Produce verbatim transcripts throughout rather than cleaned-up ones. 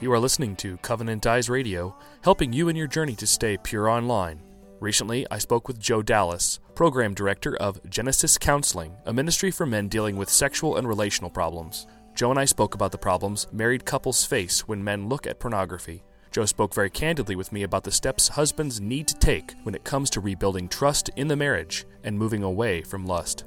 You are listening to Covenant Eyes Radio, helping you in your journey to stay pure online. Recently, I spoke with Joe Dallas, Program Director of Genesis Counseling, a ministry for men dealing with sexual and relational problems. Joe and I spoke about the problems married couples face when men look at pornography. Joe spoke very candidly with me about the steps husbands need to take when it comes to rebuilding trust in the marriage and moving away from lust.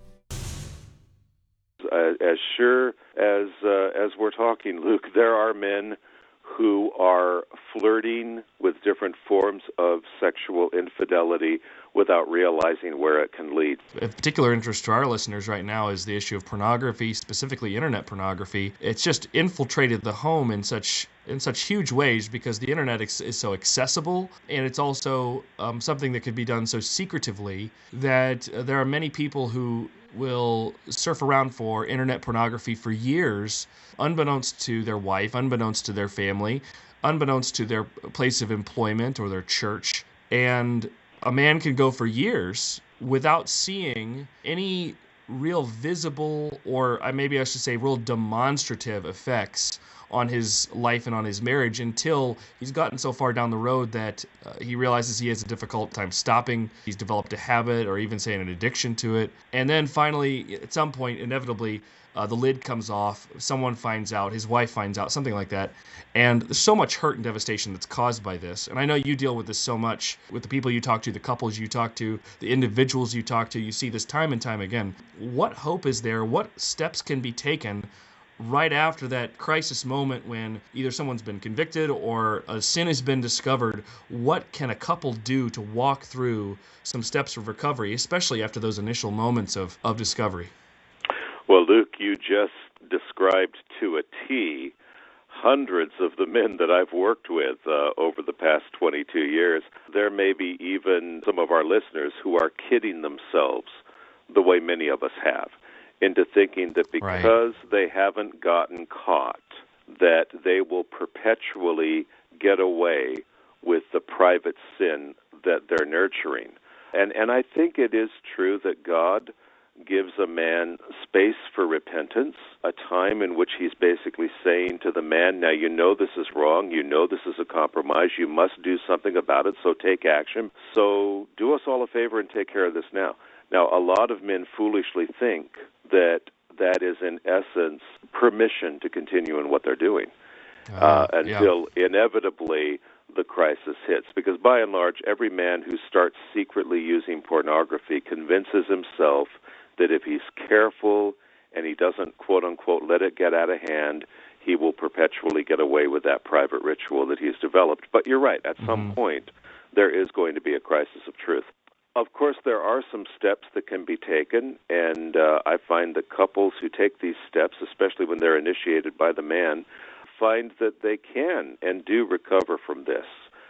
Uh, as sure as uh, as we're talking, Luke, there are men who are flirting with different forms of sexual infidelity without realizing where it can lead. Of particular interest to our listeners right now is the issue of pornography, specifically internet pornography. It's just infiltrated the home in such in such huge ways because the internet is, is so accessible, and it's also um, something that can be done so secretively that uh, there are many people who will surf around for internet pornography for years, unbeknownst to their wife, unbeknownst to their family, unbeknownst to their place of employment or their church. And a man can go for years without seeing any real visible, or maybe I should say real demonstrative effects on his life and on his marriage until he's gotten so far down the road that uh, he realizes he has a difficult time stopping. He's developed a habit or even say an addiction to it. And then finally, at some point, inevitably, uh, the lid comes off. Someone finds out, his wife finds out, something like that. And there's so much hurt and devastation that's caused by this. And I know you deal with this so much with the people you talk to, the couples you talk to, the individuals you talk to. You see this time and time again. What hope is there? What steps can be taken right after that crisis moment when either someone's been convicted or a sin has been discovered? What can a couple do to walk through some steps of recovery, especially after those initial moments of, of discovery? Well, Luke, you just described to a T hundreds of the men that I've worked with uh, over the past twenty-two years. There may be even some of our listeners who are kidding themselves the way many of us have, into thinking that because right. they haven't gotten caught, that they will perpetually get away with the private sin that they're nurturing. And and I think it is true that God gives a man space for repentance, a time in which he's basically saying to the man, now you know this is wrong, you know this is a compromise, you must do something about it, so take action. So do us all a favor and take care of this now. Now, a lot of men foolishly think that that is, in essence, permission to continue in what they're doing uh, uh, until yeah. inevitably the crisis hits. Because by and large, every man who starts secretly using pornography convinces himself that if he's careful and he doesn't, quote-unquote, let it get out of hand, he will perpetually get away with that private ritual that he's developed. But you're right, at mm-hmm. some point, there is going to be a crisis of truth. Of course, there are some steps that can be taken, and uh, I find that couples who take these steps, especially when they're initiated by the man, find that they can and do recover from this.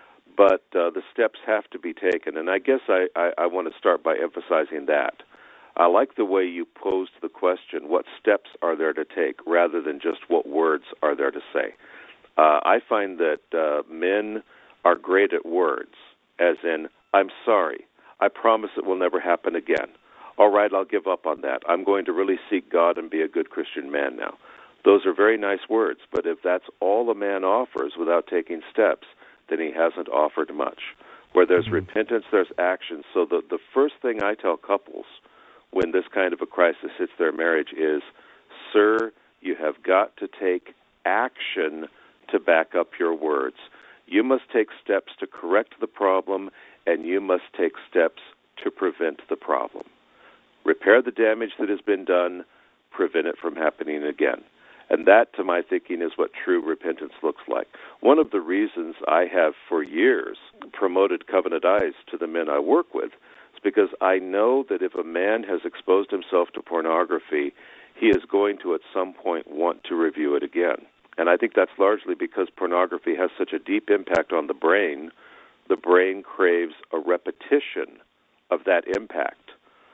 But uh, the steps have to be taken, and I guess I, I, I want to start by emphasizing that. I like the way you posed the question, what steps are there to take, rather than just what words are there to say. Uh, I find that uh, men are great at words, as in, I'm sorry. I promise it will never happen again. All right, I'll give up on that. I'm going to really seek God and be a good Christian man now. Those are very nice words, but if that's all a man offers without taking steps, then he hasn't offered much. Where there's mm-hmm. repentance, there's action. So the, the first thing I tell couples when this kind of a crisis hits their marriage is, sir, you have got to take action to back up your words. You must take steps to correct the problem, and you must take steps to prevent the problem. Repair the damage that has been done, prevent it from happening again. And that, to my thinking, is what true repentance looks like. One of the reasons I have for years promoted Covenant Eyes to the men I work with is because I know that if a man has exposed himself to pornography, he is going to at some point want to review it again. And I think that's largely because pornography has such a deep impact on the brain. The brain craves a repetition of that impact.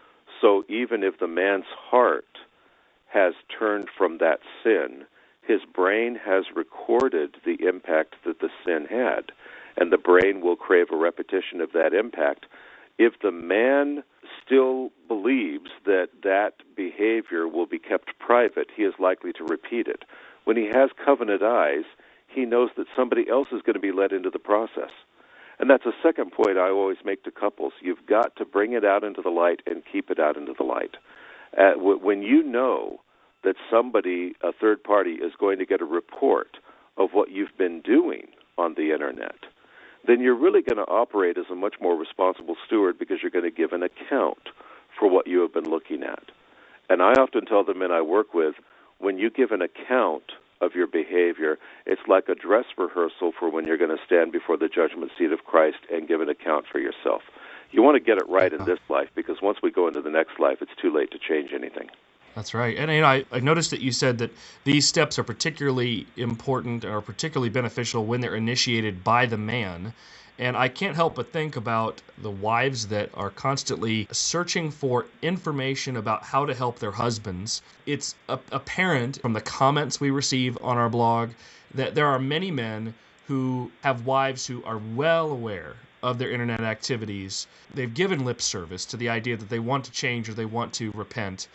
So even if the man's heart has turned from that sin, his brain has recorded the impact that the sin had, and the brain will crave a repetition of that impact. If the man still believes that that behavior will be kept private, he is likely to repeat it. When he has Covenant Eyes, he knows that somebody else is going to be led into the process. And that's a second point I always make to couples. You've got to bring it out into the light and keep it out into the light. Uh, w- when you know that somebody, a third party, is going to get a report of what you've been doing on the Internet, then you're really going to operate as a much more responsible steward because you're going to give an account for what you have been looking at. And I often tell the men I work with, when you give an account of your behavior, it's like a dress rehearsal for when you're going to stand before the judgment seat of Christ and give an account for yourself. You want to get it right in this life, because once we go into the next life, it's too late to change anything. That's right. And you know, I, I noticed that you said that these steps are particularly important or particularly beneficial when they're initiated by the man. And I can't help but think about the wives that are constantly searching for information about how to help their husbands. It's a- apparent from the comments we receive on our blog that there are many men who have wives who are well aware of their internet activities. They've given lip service to the idea that they want to change or they want to repent.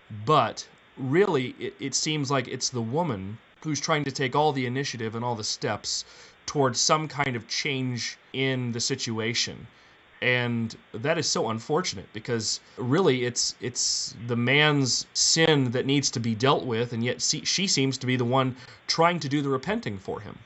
But really, it, it seems like it's the woman who's trying to take all the initiative and all the steps towards some kind of change in the situation. And that is so unfortunate, because really it's it's the man's sin that needs to be dealt with, and yet she, she seems to be the one trying to do the repenting for him.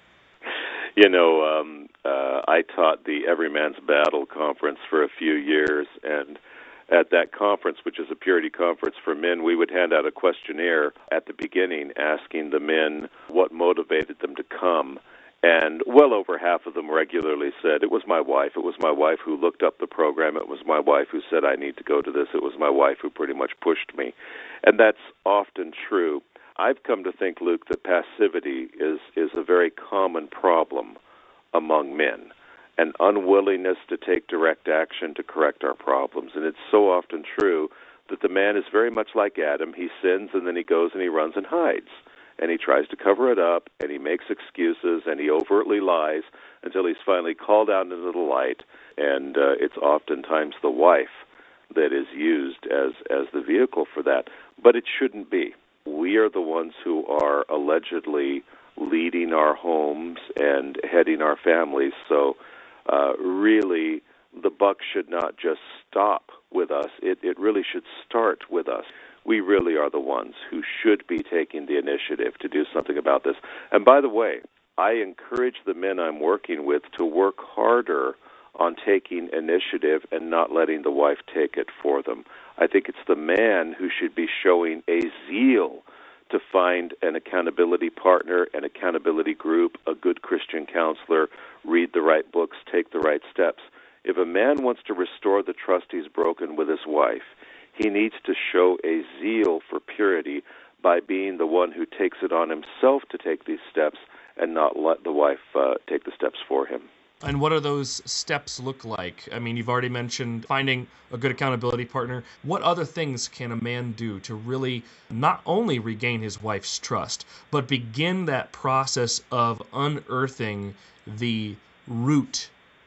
You know, um, uh, I taught the Every Man's Battle conference for a few years, and at that conference, which is a purity conference for men, we would hand out a questionnaire at the beginning asking the men what motivated them to come. And well over half of them regularly said, it was my wife. It was my wife who looked up the program. It was my wife who said, I need to go to this. It was my wife who pretty much pushed me. And that's often true. I've come to think, Luke, that passivity is, is a very common problem among men, an unwillingness to take direct action to correct our problems. And it's so often true that the man is very much like Adam. He sins, and then he goes and he runs and hides. And he tries to cover it up, and he makes excuses, and he overtly lies until he's finally called out into the light. And uh, it's oftentimes the wife that is used as, as the vehicle for that. But it shouldn't be. We are the ones who are allegedly leading our homes and heading our families. So uh, really, the buck should not just stop with us. It, it really should start with us. We really are the ones who should be taking the initiative to do something about this. And by the way, I encourage the men I'm working with to work harder on taking initiative and not letting the wife take it for them. I think it's the man who should be showing a zeal to find an accountability partner, an accountability group, a good Christian counselor, read the right books, take the right steps. If a man wants to restore the trust he's broken with his wife, he needs to show a zeal for purity by being the one who takes it on himself to take these steps and not let the wife uh, take the steps for him. And what do those steps look like? I mean, you've already mentioned finding a good accountability partner. What other things can a man do to really not only regain his wife's trust, but begin that process of unearthing the root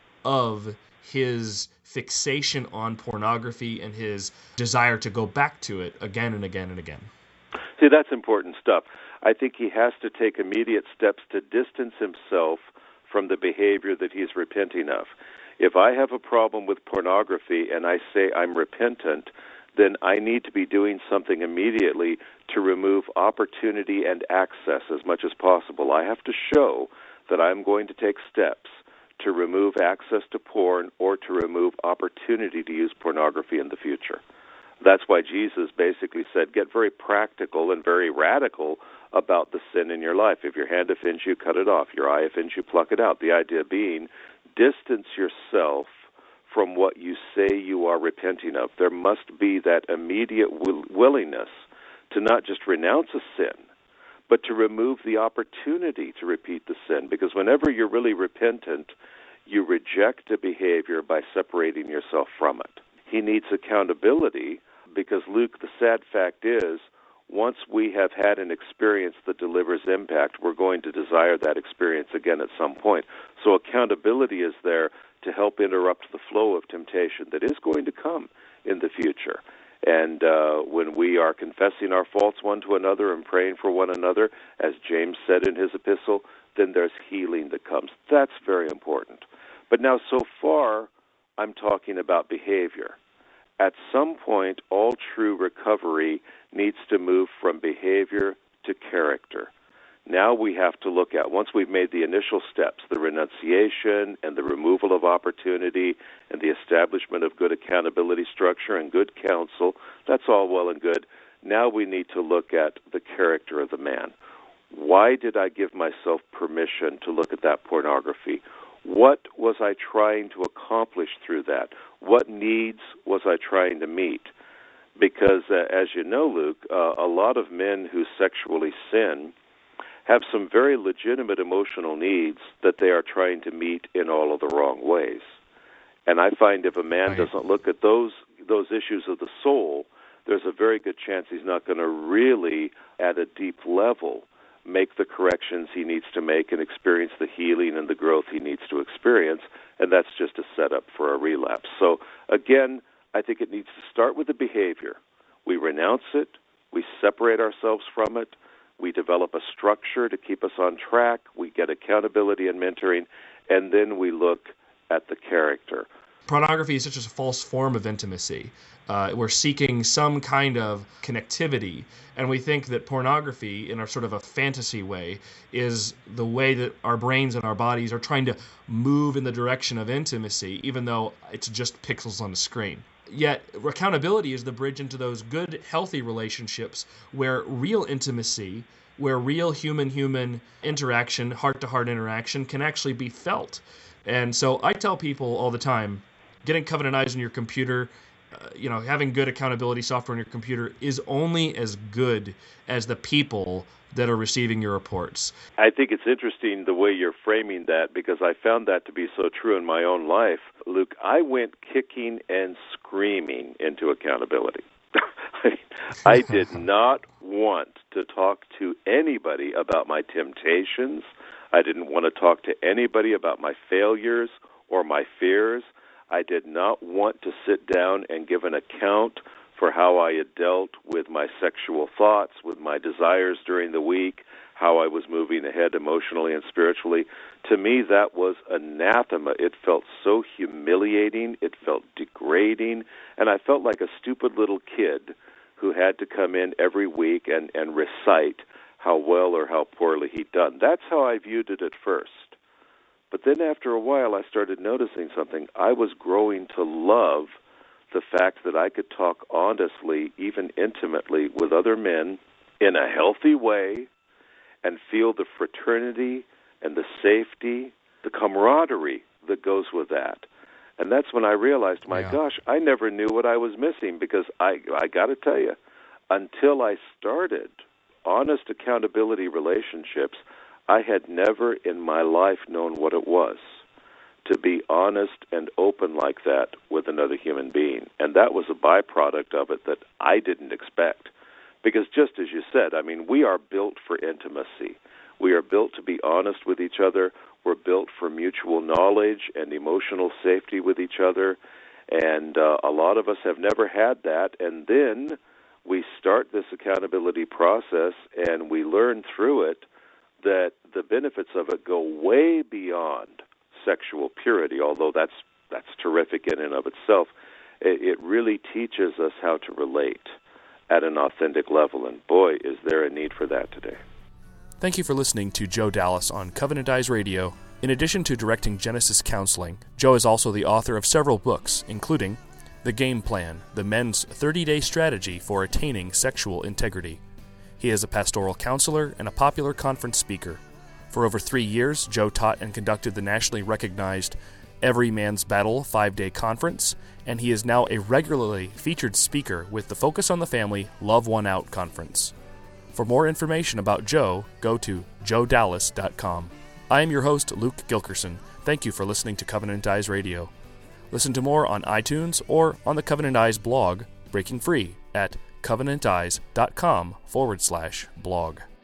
of his fixation on pornography and his desire to go back to it again and again and again? See, that's important stuff. I think he has to take immediate steps to distance himself from the behavior that he's repenting of. If I have a problem with pornography and I say I'm repentant, then I need to be doing something immediately to remove opportunity and access as much as possible. I have to show that I'm going to take steps to remove access to porn or to remove opportunity to use pornography in the future. That's why Jesus basically said, get very practical and very radical about the sin in your life. If your hand offends you, cut it off. Your eye offends you, pluck it out. The idea being, distance yourself from what you say you are repenting of. There must be that immediate will- willingness to not just renounce a sin, but to remove the opportunity to repeat the sin. Because whenever you're really repentant, you reject a behavior by separating yourself from it. He needs accountability because, Luke, the sad fact is, once we have had an experience that delivers impact, we're going to desire that experience again at some point. So accountability is there to help interrupt the flow of temptation that is going to come in the future. And uh, when we are confessing our faults one to another and praying for one another, as James said in his epistle, then there's healing that comes. That's very important. But now, so far, I'm talking about behavior. At some point, all true recovery needs to move from behavior to character. Now we have to look at, once we've made the initial steps, the renunciation and the removal of opportunity and the establishment of good accountability structure and good counsel, that's all well and good. Now we need to look at the character of the man. Why did I give myself permission to look at that pornography? What was I trying to accomplish through that? What needs was I trying to meet? Because, uh, as you know, Luke, uh, a lot of men who sexually sin have some very legitimate emotional needs that they are trying to meet in all of the wrong ways. And I find if a man Right. doesn't look at those those issues of the soul, there's a very good chance he's not going to really, at a deep level, make the corrections he needs to make and experience the healing and the growth he needs to experience, and that's just a setup for a relapse. So, again, I think it needs to start with the behavior. We renounce it, we separate ourselves from it, we develop a structure to keep us on track, we get accountability and mentoring, and then we look at the character. Pornography is such a false form of intimacy. Uh, we're seeking some kind of connectivity, and we think that pornography, in a sort of a fantasy way, is the way that our brains and our bodies are trying to move in the direction of intimacy, even though it's just pixels on a screen. Yet, accountability is the bridge into those good, healthy relationships where real intimacy, where real human-human interaction, heart-to-heart interaction, can actually be felt. And so I tell people all the time, getting Covenant Eyes on your computer, uh, you know, having good accountability software on your computer is only as good as the people that are receiving your reports. I think it's interesting the way you're framing that, because I found that to be so true in my own life. Luke, I went kicking and screaming into accountability. I did not want to talk to anybody about my temptations. I didn't want to talk to anybody about my failures or my fears. I did not want to sit down and give an account for how I had dealt with my sexual thoughts, with my desires during the week, how I was moving ahead emotionally and spiritually. To me, that was anathema. It felt so humiliating. It felt degrading. And I felt like a stupid little kid who had to come in every week and, and recite how well or how poorly he'd done. That's how I viewed it at first. But then after a while, I started noticing something. I was growing to love the fact that I could talk honestly, even intimately, with other men in a healthy way and feel the fraternity and the safety, the camaraderie that goes with that. And that's when I realized, my Yeah. gosh, I never knew what I was missing, because I, I got to tell you, until I started honest accountability relationships, I had never in my life known what it was to be honest and open like that with another human being. And that was a byproduct of it that I didn't expect. Because just as you said, I mean, we are built for intimacy. We are built to be honest with each other. We're built for mutual knowledge and emotional safety with each other. And uh, a lot of us have never had that. And then we start this accountability process and we learn through it that the benefits of it go way beyond sexual purity, although that's that's terrific in and of itself. It, it really teaches us how to relate at an authentic level, and boy, is there a need for that today. Thank you for listening to Joe Dallas on Covenant Eyes Radio. In addition to directing Genesis Counseling, Joe is also the author of several books, including The Game Plan, the men's thirty-day strategy for attaining sexual integrity. He is a pastoral counselor and a popular conference speaker. For over three years, Joe taught and conducted the nationally recognized Every Man's Battle five-day conference, and he is now a regularly featured speaker with the Focus on the Family Love One Out conference. For more information about Joe, go to joe dallas dot com. I am your host, Luke Gilkerson. Thank you for listening to Covenant Eyes Radio. Listen to more on iTunes or on the Covenant Eyes blog, Breaking Free, at covenant eyes dot com forward slash blog.